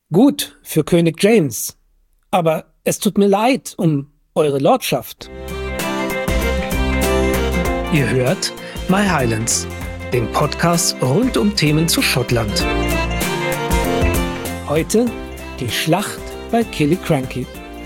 Gut für König James, aber es tut mir leid um eure Lordschaft. Ihr hört My Highlands, den Podcast rund um Themen zu Schottland. Heute die Schlacht bei Killiecrankie.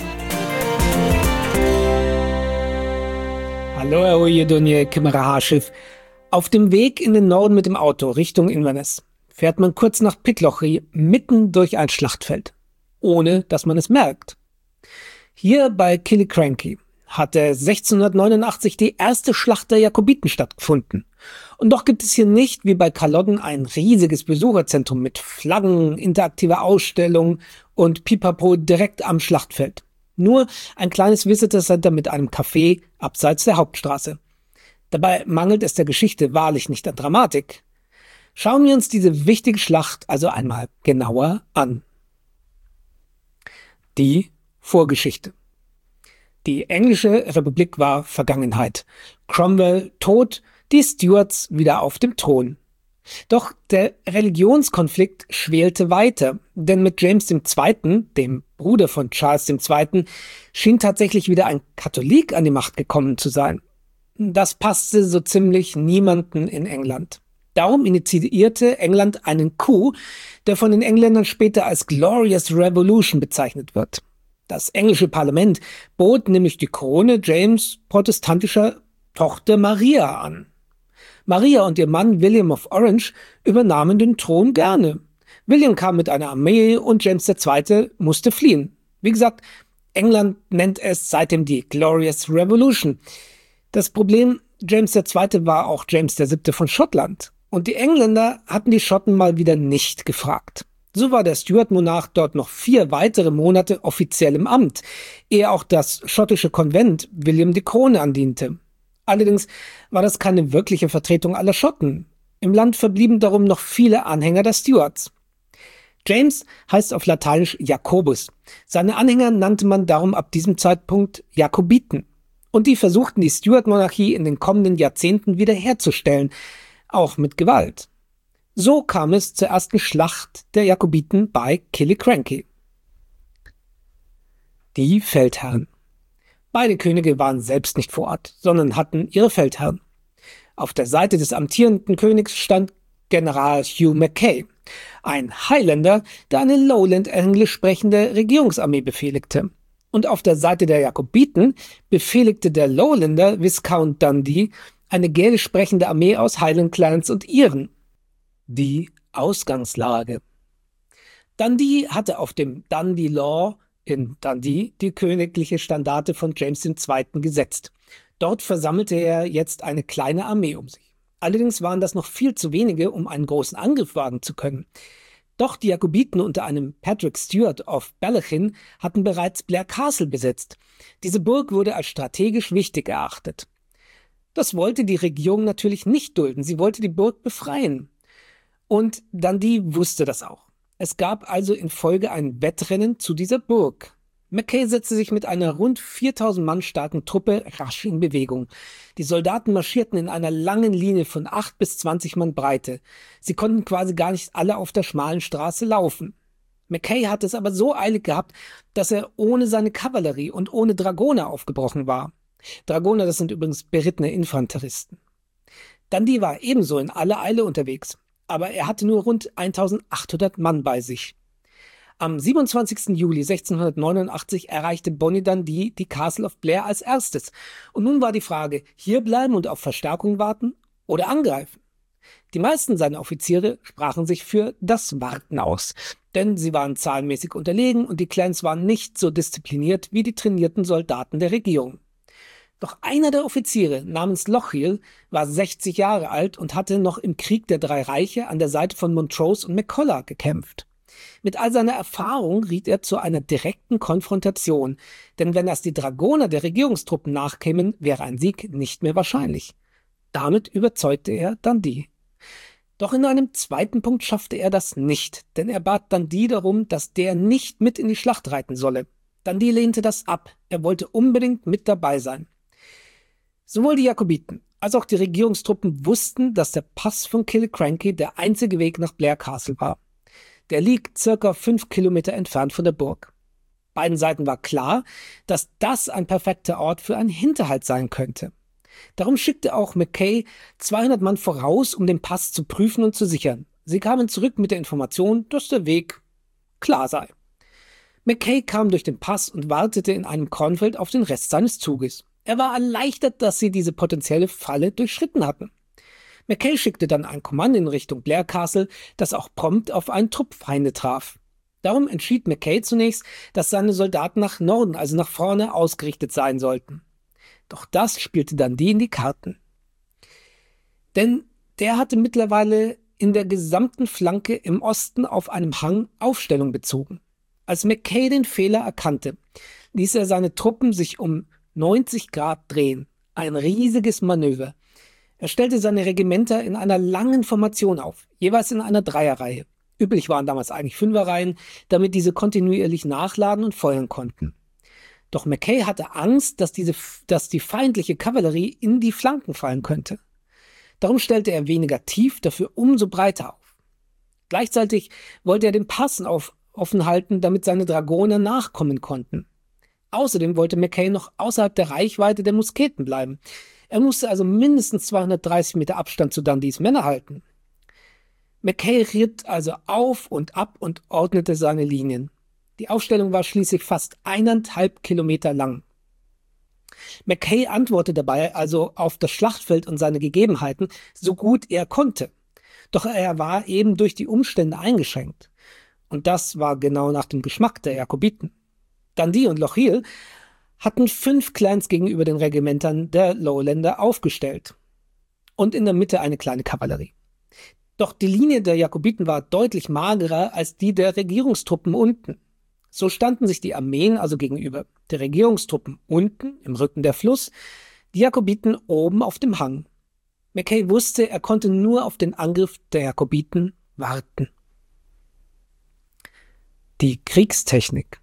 Hallo, Herr Ojedonje Kimmerahaschiff. Auf dem Weg in den Norden mit dem Auto Richtung Inverness fährt man kurz nach Pitlochry mitten durch ein Schlachtfeld, ohne dass man es merkt. Hier bei Killiecrankie hatte 1689 die erste Schlacht der Jakobiten stattgefunden. Und doch gibt es hier nicht wie bei Culloden ein riesiges Besucherzentrum mit Flaggen, interaktiver Ausstellung und Pipapo direkt am Schlachtfeld. Nur ein kleines Visitor Center mit einem Café abseits der Hauptstraße. Dabei mangelt es der Geschichte wahrlich nicht an Dramatik. Schauen wir uns diese wichtige Schlacht also einmal genauer an. Die Vorgeschichte. Die englische Republik war Vergangenheit. Cromwell tot, die Stuarts wieder auf dem Thron. Doch der Religionskonflikt schwelte weiter, denn mit James II., dem Bruder von Charles II., schien tatsächlich wieder ein Katholik an die Macht gekommen zu sein. Das passte so ziemlich niemanden in England. Darum initiierte England einen Coup, der von den Engländern später als Glorious Revolution bezeichnet wird. Das englische Parlament bot nämlich die Krone James' protestantischer Tochter Maria an. Maria und ihr Mann William of Orange übernahmen den Thron gerne. William kam mit einer Armee und James II. Musste fliehen. Wie gesagt, England nennt es seitdem die Glorious Revolution. Das Problem, James II. War auch James VII. Von Schottland. Und die Engländer hatten die Schotten mal wieder nicht gefragt. So war der Stuart-Monarch dort noch 4 weitere Monate offiziell im Amt, ehe auch das schottische Konvent William die Krone andiente. Allerdings war das keine wirkliche Vertretung aller Schotten. Im Land verblieben darum noch viele Anhänger der Stuarts. James heißt auf Lateinisch Jakobus. Seine Anhänger nannte man darum ab diesem Zeitpunkt Jakobiten. Und die versuchten die Stuart-Monarchie in den kommenden Jahrzehnten wiederherzustellen, auch mit Gewalt. So kam es zur ersten Schlacht der Jakobiten bei Killiecrankie. Die Feldherren. Beide Könige waren selbst nicht vor Ort, sondern hatten ihre Feldherren. Auf der Seite des amtierenden Königs stand General Hugh Mackay, ein Highlander, der eine Lowland-Englisch sprechende Regierungsarmee befehligte. Und auf der Seite der Jakobiten befehligte der Lowlander Viscount Dundee eine gälisch sprechende Armee aus Highland-Clans und Iren. Die Ausgangslage. Dundee hatte auf dem Dundee Law in Dundee die königliche Standarte von James II. Gesetzt. Dort versammelte er jetzt eine kleine Armee um sich. Allerdings waren das noch viel zu wenige, um einen großen Angriff wagen zu können. Doch die Jakobiten unter einem Patrick Stewart of Ballachin hatten bereits Blair Castle besetzt. Diese Burg wurde als strategisch wichtig erachtet. Das wollte die Regierung natürlich nicht dulden. Sie wollte die Burg befreien. Und Dundee wusste das auch. Es gab also in Folge ein Wettrennen zu dieser Burg. Mackay setzte sich mit einer rund 4000 Mann starken Truppe rasch in Bewegung. Die Soldaten marschierten in einer langen Linie von 8 bis 20 Mann Breite. Sie konnten quasi gar nicht alle auf der schmalen Straße laufen. Mackay hatte es aber so eilig gehabt, dass er ohne seine Kavallerie und ohne Dragoner aufgebrochen war. Dragoner, das sind übrigens berittene Infanteristen. Dundee war ebenso in aller Eile unterwegs, aber er hatte nur rund 1800 Mann bei sich. Am 27. Juli 1689 erreichte Bonnie Dundee die Castle of Blair als erstes. Und nun war die Frage, hier bleiben und auf Verstärkung warten oder angreifen? Die meisten seiner Offiziere sprachen sich für das Warten aus, denn sie waren zahlenmäßig unterlegen und die Clans waren nicht so diszipliniert wie die trainierten Soldaten der Regierung. Doch einer der Offiziere namens Lochiel war 60 Jahre alt und hatte noch im Krieg der 3 Reiche an der Seite von Montrose und McCulloch gekämpft. Mit all seiner Erfahrung riet er zu einer direkten Konfrontation, denn wenn erst die Dragoner der Regierungstruppen nachkämen, wäre ein Sieg nicht mehr wahrscheinlich. Damit überzeugte er Dundee. Doch in einem zweiten Punkt schaffte er das nicht, denn er bat Dundee darum, dass der nicht mit in die Schlacht reiten solle. Dundee lehnte das ab, er wollte unbedingt mit dabei sein. Sowohl die Jakobiten als auch die Regierungstruppen wussten, dass der Pass von Killiecrankie der einzige Weg nach Blair Castle war. Der liegt circa 5 Kilometer entfernt von der Burg. Beiden Seiten war klar, dass das ein perfekter Ort für einen Hinterhalt sein könnte. Darum schickte auch Mackay 200 Mann voraus, um den Pass zu prüfen und zu sichern. Sie kamen zurück mit der Information, dass der Weg klar sei. Mackay kam durch den Pass und wartete in einem Kornfeld auf den Rest seines Zuges. Er war erleichtert, dass sie diese potenzielle Falle durchschritten hatten. Mackay schickte dann ein Kommando in Richtung Blair Castle, das auch prompt auf einen Trupp Feinde traf. Darum entschied Mackay zunächst, dass seine Soldaten nach Norden, also nach vorne, ausgerichtet sein sollten. Doch das spielte Dundee in die Karten. Denn der hatte mittlerweile in der gesamten Flanke im Osten auf einem Hang Aufstellung bezogen. Als Mackay den Fehler erkannte, ließ er seine Truppen sich um 90 Grad drehen. Ein riesiges Manöver. Er stellte seine Regimenter in einer langen Formation auf, jeweils in einer Dreierreihe. Üblich waren damals eigentlich Fünferreihen, damit diese kontinuierlich nachladen und feuern konnten. Doch Mackay hatte Angst, dass die feindliche Kavallerie in die Flanken fallen könnte. Darum stellte er weniger tief, dafür umso breiter auf. Gleichzeitig wollte er den Pass offen halten, damit seine Dragoner nachkommen konnten. Außerdem wollte Mackay noch außerhalb der Reichweite der Musketen bleiben. Er musste also mindestens 230 Meter Abstand zu Dundees Männer halten. Mackay ritt also auf und ab und ordnete seine Linien. Die Aufstellung war schließlich fast 1,5 Kilometer lang. Mackay antwortete dabei also auf das Schlachtfeld und seine Gegebenheiten, so gut er konnte. Doch er war eben durch die Umstände eingeschränkt. Und das war genau nach dem Geschmack der Jakobiten. Dundee und Lochiel hatten 5 Clans gegenüber den Regimentern der Lowlander aufgestellt. Und in der Mitte eine kleine Kavallerie. Doch die Linie der Jakobiten war deutlich magerer als die der Regierungstruppen unten. So standen sich die Armeen also gegenüber. Die Regierungstruppen unten, im Rücken der Fluss, die Jakobiten oben auf dem Hang. Mackay wusste, er konnte nur auf den Angriff der Jakobiten warten. Die Kriegstechnik.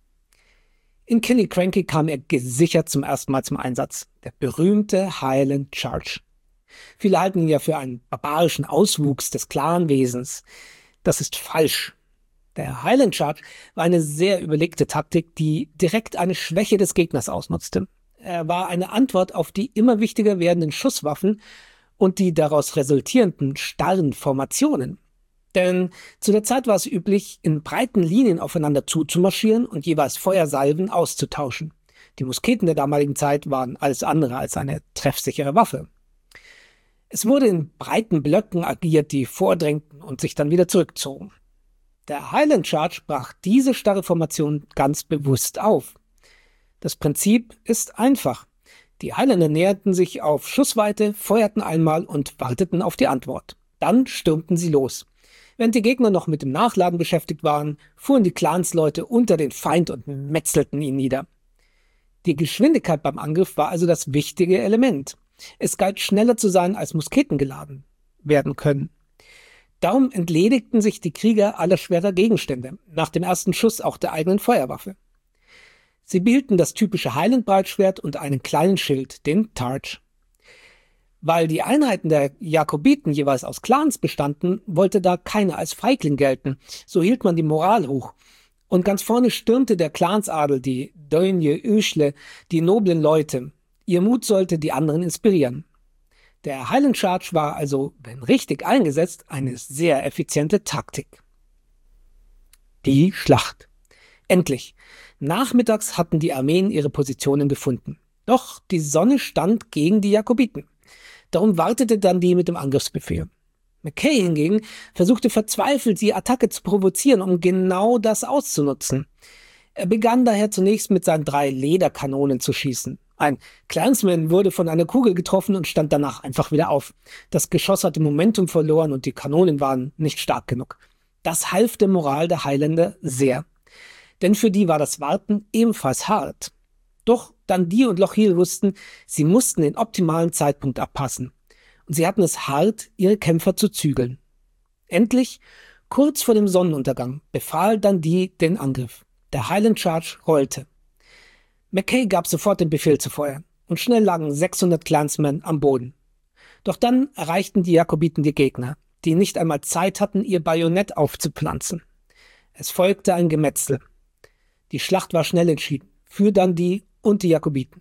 In Killiecrankie kam er gesichert zum ersten Mal zum Einsatz. Der berühmte Highland Charge. Viele halten ihn ja für einen barbarischen Auswuchs des Clanwesens. Das ist falsch. Der Highland Charge war eine sehr überlegte Taktik, die direkt eine Schwäche des Gegners ausnutzte. Er war eine Antwort auf die immer wichtiger werdenden Schusswaffen und die daraus resultierenden starren Formationen. Denn zu der Zeit war es üblich, in breiten Linien aufeinander zuzumarschieren und jeweils Feuersalven auszutauschen. Die Musketen der damaligen Zeit waren alles andere als eine treffsichere Waffe. Es wurde in breiten Blöcken agiert, die vordrängten und sich dann wieder zurückzogen. Der Highland Charge brach diese starre Formation ganz bewusst auf. Das Prinzip ist einfach. Die Highlander näherten sich auf Schussweite, feuerten einmal und warteten auf die Antwort. Dann stürmten sie los. Während die Gegner noch mit dem Nachladen beschäftigt waren, fuhren die Clansleute unter den Feind und metzelten ihn nieder. Die Geschwindigkeit beim Angriff war also das wichtige Element. Es galt schneller zu sein, als Musketen geladen werden können. Darum entledigten sich die Krieger aller schwerer Gegenstände, nach dem ersten Schuss auch der eigenen Feuerwaffe. Sie behielten das typische Highland-Breitschwert und einen kleinen Schild, den Targe. Weil die Einheiten der Jakobiten jeweils aus Clans bestanden, wollte da keiner als Feigling gelten. So hielt man die Moral hoch. Und ganz vorne stürmte der Clansadel, die Dönje, Öschle, die noblen Leute. Ihr Mut sollte die anderen inspirieren. Der Highland Charge war also, wenn richtig eingesetzt, eine sehr effiziente Taktik. Die Schlacht. Endlich. Nachmittags hatten die Armeen ihre Positionen gefunden. Doch die Sonne stand gegen die Jakobiten. Darum wartete Dundee mit dem Angriffsbefehl. Mackay hingegen versuchte verzweifelt, die Attacke zu provozieren, um genau das auszunutzen. Er begann daher zunächst mit seinen 3 Lederkanonen zu schießen. Ein Clansman wurde von einer Kugel getroffen und stand danach einfach wieder auf. Das Geschoss hatte Momentum verloren und die Kanonen waren nicht stark genug. Das half der Moral der Highlander sehr. Denn für die war das Warten ebenfalls hart. Doch Dundee und Lochiel wussten, sie mussten den optimalen Zeitpunkt abpassen. Und sie hatten es hart, ihre Kämpfer zu zügeln. Endlich, kurz vor dem Sonnenuntergang, befahl Dundee den Angriff. Der Highland Charge rollte. Mackay gab sofort den Befehl zu feuern und schnell lagen 600 Clansmen am Boden. Doch dann erreichten die Jakobiten die Gegner, die nicht einmal Zeit hatten, ihr Bajonett aufzupflanzen. Es folgte ein Gemetzel. Die Schlacht war schnell entschieden, für Dundee und die Jakobiten.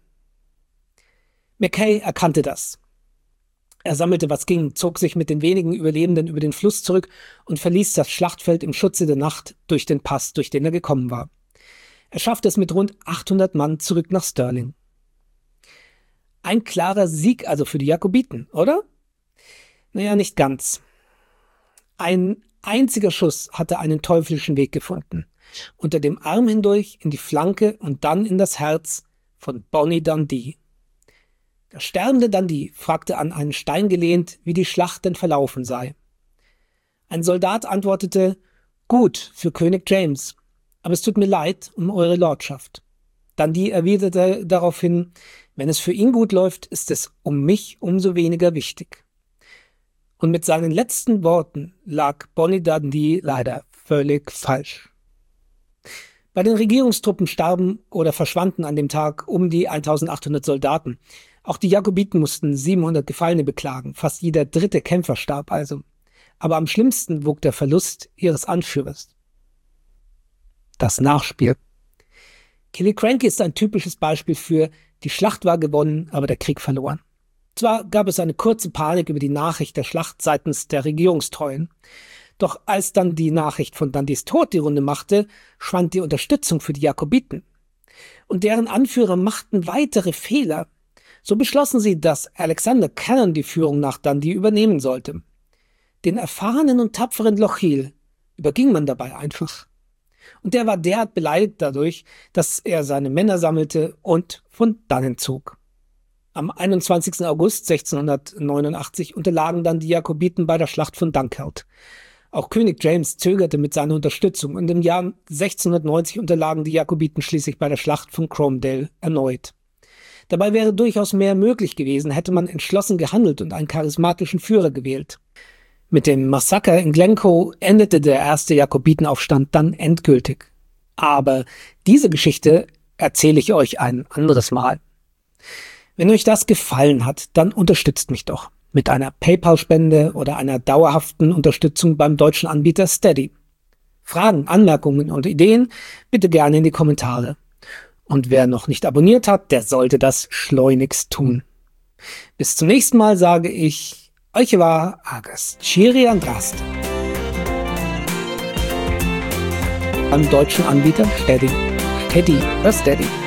Mackay erkannte das. Er sammelte, was ging, zog sich mit den wenigen Überlebenden über den Fluss zurück und verließ das Schlachtfeld im Schutze der Nacht durch den Pass, durch den er gekommen war. Er schaffte es mit rund 800 Mann zurück nach Stirling. Ein klarer Sieg also für die Jakobiten, oder? Naja, nicht ganz. Ein einziger Schuss hatte einen teuflischen Weg gefunden. Unter dem Arm hindurch, in die Flanke und dann in das Herz von Bonnie Dundee. Der sterbende Dundee fragte an einen Stein gelehnt, wie die Schlacht denn verlaufen sei. Ein Soldat antwortete, gut für König James, aber es tut mir leid um eure Lordschaft. Dundee erwiderte daraufhin, wenn es für ihn gut läuft, ist es um mich umso weniger wichtig. Und mit seinen letzten Worten lag Bonnie Dundee leider völlig falsch. Bei den Regierungstruppen starben oder verschwanden an dem Tag um die 1800 Soldaten. Auch die Jakobiten mussten 700 Gefallene beklagen, fast jeder dritte Kämpfer starb also. Aber am schlimmsten wog der Verlust ihres Anführers. Das Nachspiel. Killiecrankie ist ein typisches Beispiel für, die Schlacht war gewonnen, aber der Krieg verloren. Zwar gab es eine kurze Panik über die Nachricht der Schlacht seitens der Regierungstreuen, doch als dann die Nachricht von Dundees Tod die Runde machte, schwand die Unterstützung für die Jakobiten. Und deren Anführer machten weitere Fehler. So beschlossen sie, dass Alexander Cannon die Führung nach Dundee übernehmen sollte. Den erfahrenen und tapferen Lochiel überging man dabei einfach. Und der war derart beleidigt dadurch, dass er seine Männer sammelte und von dannen zog. Am 21. August 1689 unterlagen dann die Jakobiten bei der Schlacht von Dunkeld. Auch König James zögerte mit seiner Unterstützung und im Jahr 1690 unterlagen die Jakobiten schließlich bei der Schlacht von Cromdale erneut. Dabei wäre durchaus mehr möglich gewesen, hätte man entschlossen gehandelt und einen charismatischen Führer gewählt. Mit dem Massaker in Glencoe endete der erste Jakobitenaufstand dann endgültig. Aber diese Geschichte erzähle ich euch ein anderes Mal. Wenn euch das gefallen hat, dann unterstützt mich doch mit einer PayPal-Spende oder einer dauerhaften Unterstützung beim deutschen Anbieter Steady. Fragen, Anmerkungen und Ideen bitte gerne in die Kommentare. Und wer noch nicht abonniert hat, der sollte das schleunigst tun. Bis zum nächsten Mal sage ich, euch war Agas Chiri Andrast. Beim deutschen Anbieter Steady. Steady.